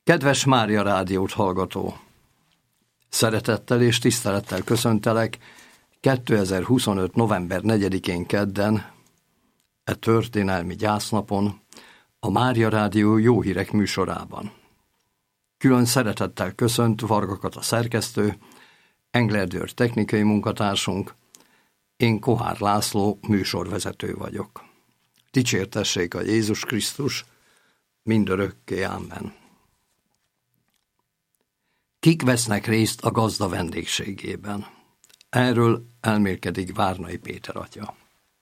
Kedves Mária Rádiót hallgató! Szeretettel és tisztelettel köszöntelek 2025. november 4-én kedden, e történelmi gyásznapon, a Mária Rádió Jó Hírek műsorában. Külön szeretettel köszönt Varga Kata szerkesztő, Engler György technikai munkatársunk, én Kohár László műsorvezető vagyok. Dicsértessék a Jézus Krisztus, mindörökké, amen. Kik vesznek részt a gazda vendégségében? Erről elmélkedik Várnai Péter atya.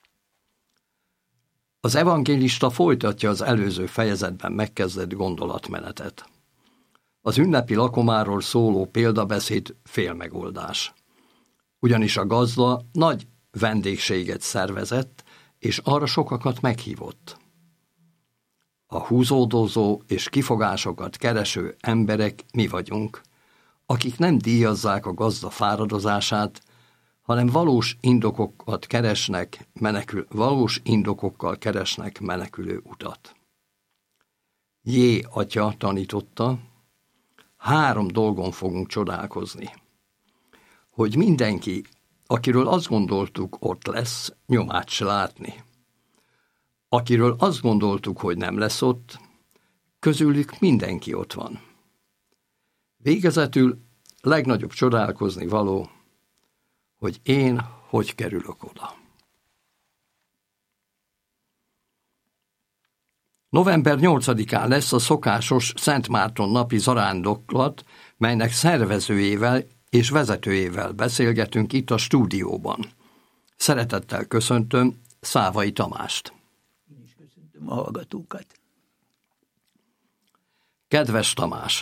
Az evangélista folytatja az előző fejezetben megkezdett gondolatmenetet. Az ünnepi lakomáról szóló példabeszéd félmegoldás. Ugyanis a gazda nagy vendégséget szervezett, és arra sokakat meghívott. A húzódozó és kifogásokat kereső emberek mi vagyunk, akik nem díjazzák a gazda fáradozását, hanem valós indokokkal keresnek menekülő utat. Jé, atya tanította, 3 dolgon fogunk csodálkozni. Hogy mindenki, akiről azt gondoltuk, ott lesz, nyomát se látni. Akiről azt gondoltuk, hogy nem lesz ott, közülük mindenki ott van. Végezetül legnagyobb csodálkozni való, hogy én hogy kerülök oda. November 8-án lesz a szokásos Szent Márton napi zarándoklat, melynek szervezőjével és vezetőjével beszélgetünk itt a stúdióban. Szeretettel köszöntöm Szávai Tamást. Én is köszöntöm a hallgatókat. Kedves Tamás!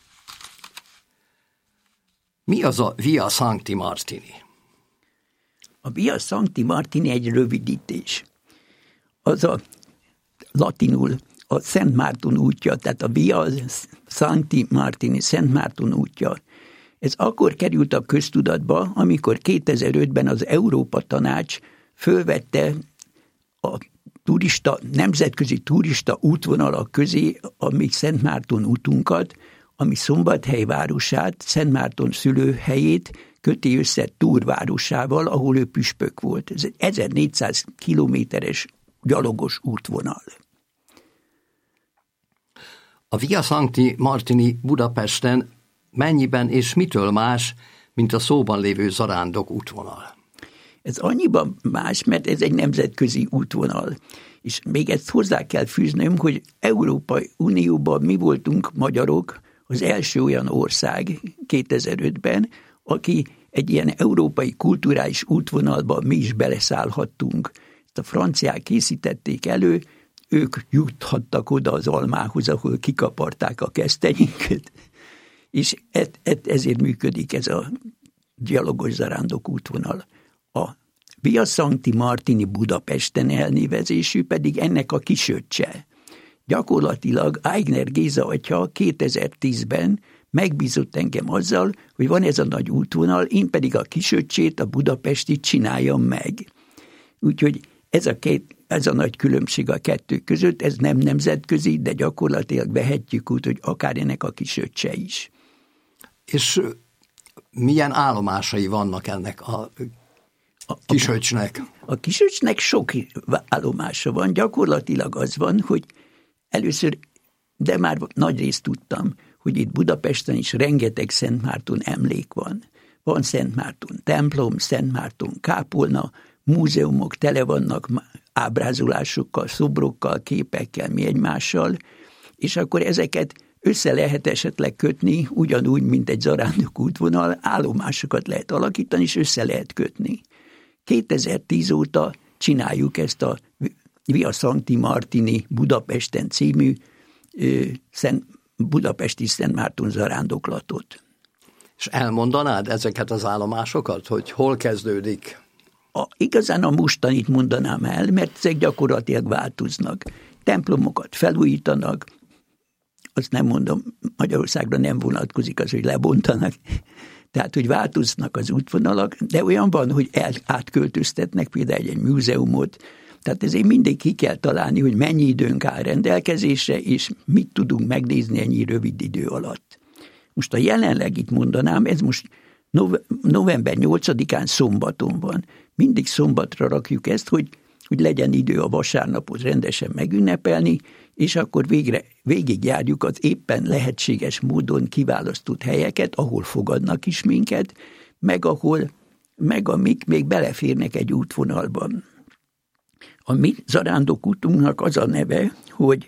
Mi az a Via Sancti Martini? A Via Sancti Martini egy rövidítés. Az a latinul a Szent Márton útja, tehát a Via Sancti Martini, Szent Márton útja. Ez akkor került a köztudatba, amikor 2005-ben az Európa Tanács fölvette a nemzetközi turista útvonalak közé a mi Szent Márton útunkat, ami Szombathely városát, Szent Márton szülőhelyét köti össze Túr városával, ahol ő püspök volt. Ez egy 1400 kilométeres gyalogos útvonal. A Via Sancti Martini Budapesten mennyiben és mitől más, mint a szóban lévő zarándok útvonal? Ez annyiban más, mert ez egy nemzetközi útvonal. És még ezt hozzá kell fűznöm, hogy Európai Unióban mi voltunk magyarok, az első olyan ország 2005-ben, aki egy ilyen európai kulturális útvonalban mi is beleszállhattunk. Ezt a franciák készítették elő, ők juthattak oda az almához, ahol kikaparták a kesztenyéket, és ezért működik ez a gyalogos zarándok útvonal. A Via Sancti Martini Budapesten elnevezésű pedig ennek a kisöccse. Gyakorlatilag Aigner Géza atya 2010-ben megbízott engem azzal, hogy van ez a nagy útvonal, én pedig a kisöccsét, a budapestit csináljam meg. Úgyhogy ez a nagy különbség a kettő között, ez nem nemzetközi, de gyakorlatilag vehetjük úgy, hogy akár ennek a kisöccse is. És milyen állomásai vannak ennek a kisöccsnek? A kisöccsnek sok állomása van, gyakorlatilag az van, hogy először, de már nagy részt tudtam, hogy itt Budapesten is rengeteg Szent Márton emlék van. Van Szent Márton templom, Szent Márton kápolna, múzeumok tele vannak ábrázolásokkal, szobrokkal, képekkel, mi egymással, és akkor ezeket össze lehet esetleg kötni, ugyanúgy, mint egy zarándok útvonal, állomásokat lehet alakítani, és össze lehet kötni. 2010 óta csináljuk ezt a Via Sancti Martini Budapesten című budapesti Szent Márton zarándoklatot. És elmondanád ezeket az állomásokat, hogy hol kezdődik? Igazán a mostanit mondanám el, mert ezek gyakorlatilag változnak. Templomokat felújítanak, azt nem mondom, Magyarországra nem vonatkozik az, hogy lebontanak. Tehát, hogy változnak az útvonalak, de olyan van, hogy átköltöztetnek például egy múzeumot, Tehát ezért mindig ki kell találni, hogy mennyi időnk áll rendelkezésre, és mit tudunk megnézni ennyi rövid idő alatt. Most a jelenlegit mondanám, ez most november 8-án szombaton van. Mindig szombatra rakjuk ezt, hogy legyen idő a vasárnapot rendesen megünnepelni, és akkor végigjárjuk az éppen lehetséges módon kiválasztott helyeket, ahol fogadnak is minket, meg amik még beleférnek egy útvonalban. A mi zarándokútunknak az a neve, hogy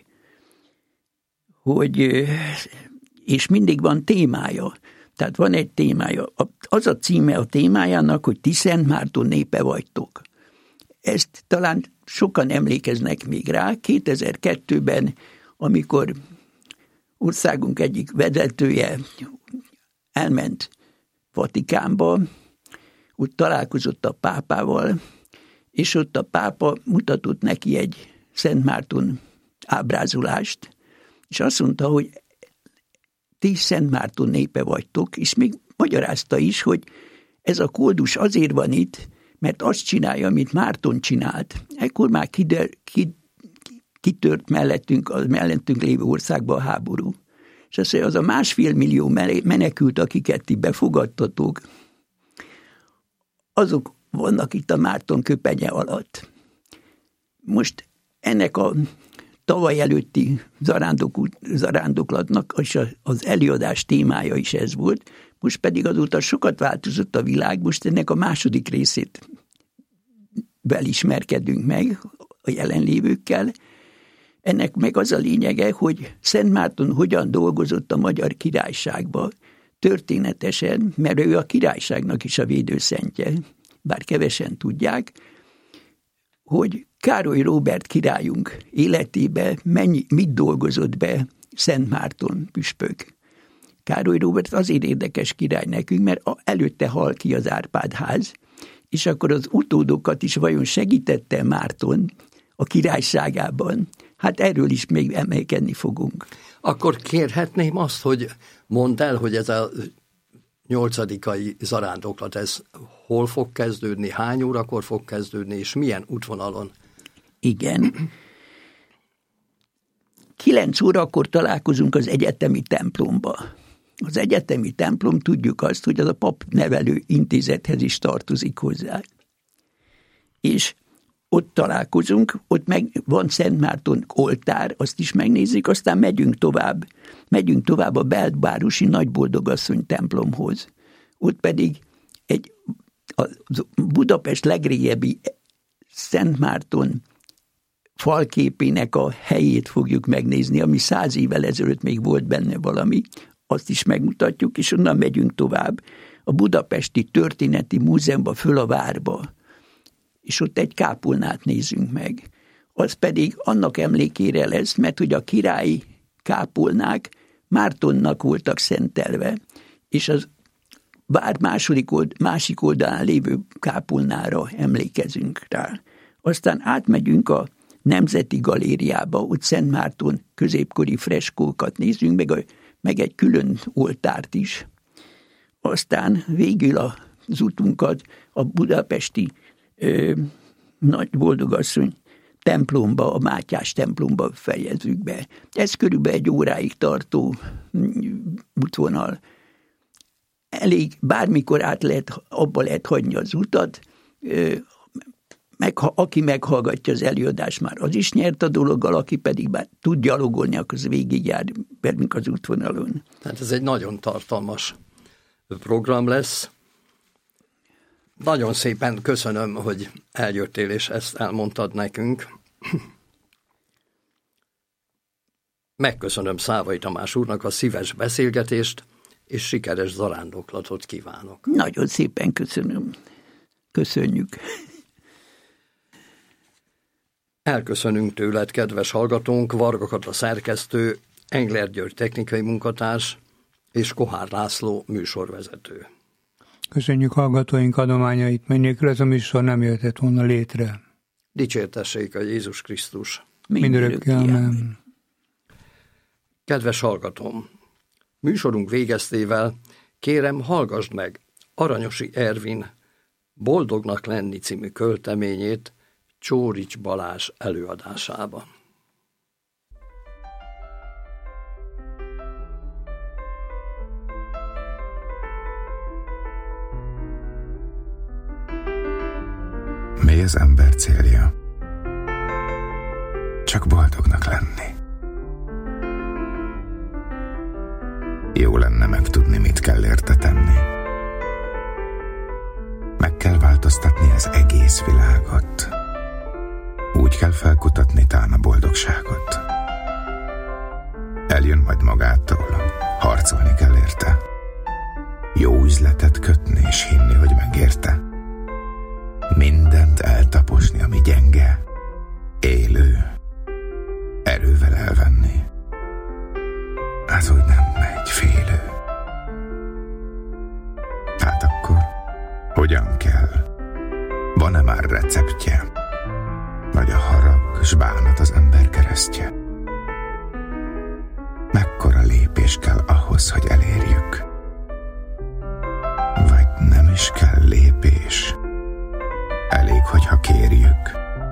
és mindig van témája. Tehát van egy témája. Az a címe a témájának, hogy ti Szent Márton népe vagytok. Ezt talán sokan emlékeznek még rá. 2002-ben, amikor országunk egyik vezetője elment Vatikánba, ott találkozott a pápával, és ott a pápa mutatott neki egy Szent Márton ábrázolást, és azt mondta, hogy ti Szent Márton népe vagytok, és még magyarázta is, hogy ez a koldus azért van itt, mert azt csinálja, amit Márton csinált. Ekkor már kitört mellettünk lévő országba a háború. És azt mondja, az a 1,5 millió menekült, akiket ti befogadtatok, azok vannak itt a Márton köpenye alatt. Most ennek a tavaly előtti zarándoklatnak az előadás témája is ez volt, most pedig azóta sokat változott a világ, most ennek a második részét ismerkedünk meg a jelenlévőkkel. Ennek meg az a lényege, hogy Szent Márton hogyan dolgozott a Magyar Királyságba történetesen, mert ő a királyságnak is a védőszentje, bár kevesen tudják, hogy Károly Róbert királyunk életébe mit dolgozott be Szent Márton püspök. Károly Róbert azért érdekes király nekünk, mert előtte hal ki az Árpád-ház, és akkor az utódokat is vajon segítette Márton a királyságában. Hát erről is még emelkedni fogunk. Akkor kérhetném azt, hogy mondd el, hogy ez a 8. zarándoklat, ez hol fog kezdődni, hány órakor fog kezdődni, és milyen útvonalon? Igen. 9 órakor találkozunk az egyetemi templomba. Az egyetemi templom, tudjuk azt, hogy az a papnevelő intézethez is tartozik hozzá. És ott találkozunk, ott meg van Szent Márton oltár, azt is megnézzük, aztán megyünk tovább a belvárosi Nagyboldogasszony templomhoz. Ott pedig a Budapest legrégebbi Szent Márton falképének a helyét fogjuk megnézni, ami 100 évvel ezelőtt még volt benne valami, azt is megmutatjuk, és onnan megyünk tovább a Budapesti Történeti Múzeumba, föl a várba, és ott egy kápolnát nézünk meg. Az pedig annak emlékére lesz, mert hogy a királyi kápolnák Mártonnak voltak szentelve, és az vár másik oldalán lévő kápolnára emlékezünk rá. Aztán átmegyünk a Nemzeti Galériába, ott Szent Márton középkori freskókat nézünk, meg egy külön oltárt is. Aztán végül az utunkat a budapesti Nagyboldogasszony templomba, a Mátyás templomba fejezzük be. Ez körülbelül 1 óráig tartó útvonal. Elég, bármikor abba lehet hagyni az utat, aki meghallgatja az előadást, már az is nyert a dologgal, aki pedig bár tud gyalogolni, akkor az végigjár velünk az útvonalon. Tehát ez egy nagyon tartalmas program lesz. Nagyon szépen köszönöm, hogy eljöttél, és ezt elmondtad nekünk. Megköszönöm Szávai Tamás úrnak a szíves beszélgetést, és sikeres zarándoklatot kívánok. Nagyon szépen köszönöm. Köszönjük. Elköszönünk tőled, kedves hallgatónk, Varga Kata szerkesztő, Engler György technikai munkatárs, és Kohár László műsorvezető. Köszönjük hallgatóink adományait, mely nélkül ez a műsor nem jöhetett volna létre. Dicsértessék a Jézus Krisztus. Mindörökké, amen. Kedves hallgatóm, műsorunk végeztével kérem, hallgasd meg Aranyosi Ervin Boldognak lenni című költeményét, Csórics Balázs előadásában. Mi az ember célja? Csak boldognak lenni. Jó lenne megtudni, mit kell érte tenni. Meg kell változtatni az egész világot. Úgy kell felkutatni tán a boldogságot. Eljön majd magától, harcolni kell érte. Jó üzletet kötni és hinni, hogy megérte. Mindent eltaposni, ami gyenge, élő, erővel elvenni. Az úgy nem megy, félő. Hát akkor hogyan kell? Van-e már receptje? Vagy a harag s bánat az ember keresztje? Mekkora lépés kell ahhoz, hogy elérjük? Vagy nem is kell lépés? Elég, hogyha kérjük.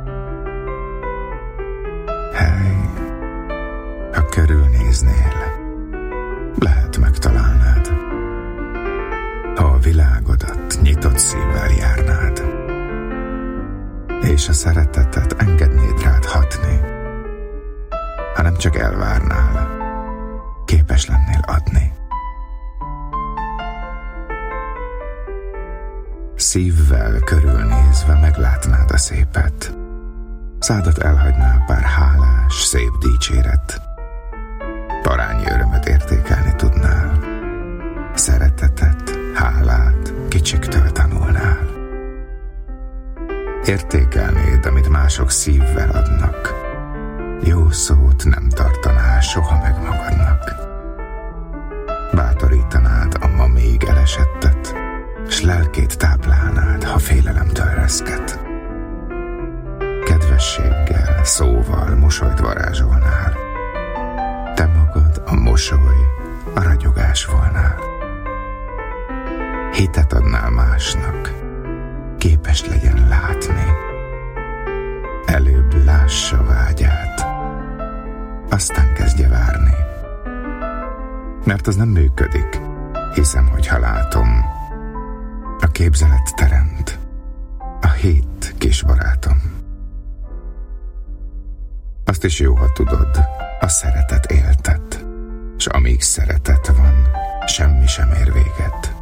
Hely, ha körülnéznél, lehet megtalálnád. Ha a világodat nyitott szívvel járnád, és a szeretetet engednéd rád hatni, ha nem csak elvárnál, képes lennél adni. Szívvel körülnézve meglátnád a szépet, szádat elhagynál pár hálás, szép dicséret. Parányi örömöt értékelni tudnál, szeretetet, hálát kicsiktől tanulnál. Értékelnéd, amit mások szívvel adnak, jó szót nem tartanál soha meg magadnak. Bátorítanád a ma még elesettet, s lelkét táplálnád, ha félelemtől reszket. Kedvességgel, szóval mosolyt varázsolnál. Te magad a mosoly, a ragyogás volnál. Hitet adnál másnak, képes legyen látni. Előbb lássa vágyát, aztán kezdje várni. Mert az nem működik, hiszem, hogy ha látom, a képzelet teremt, a hit, kis barátom. Azt is jó, ha tudod, a szeretet éltet, s amíg szeretet van, semmi sem ér véget.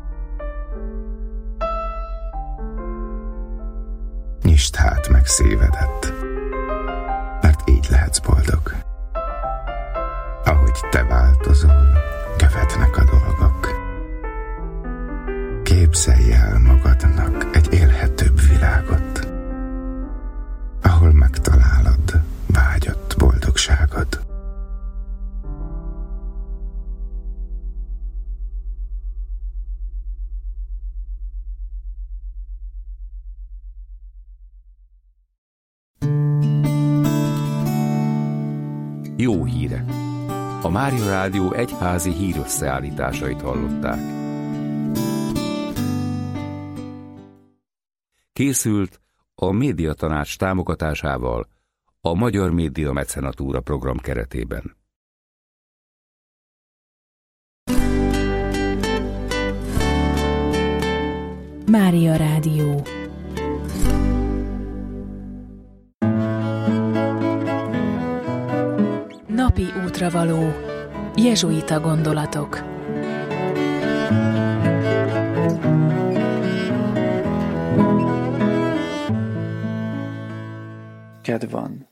Nyisd hát meg szívedet, mert így lehetsz boldog. Ahogy te változol, követnek a dolgok. Képzelj el magadnak egy élhetőbb világot, ahol megtalálod vágyott boldogságod. Jó hírek! A Mária Rádió egyházi hírösszeállításait hallották. Készült a Médiatanács támogatásával a Magyar Média Mecenatúra program keretében. Mária Rádió. Napi útravaló. Jezsuita gondolatok. Kedv van,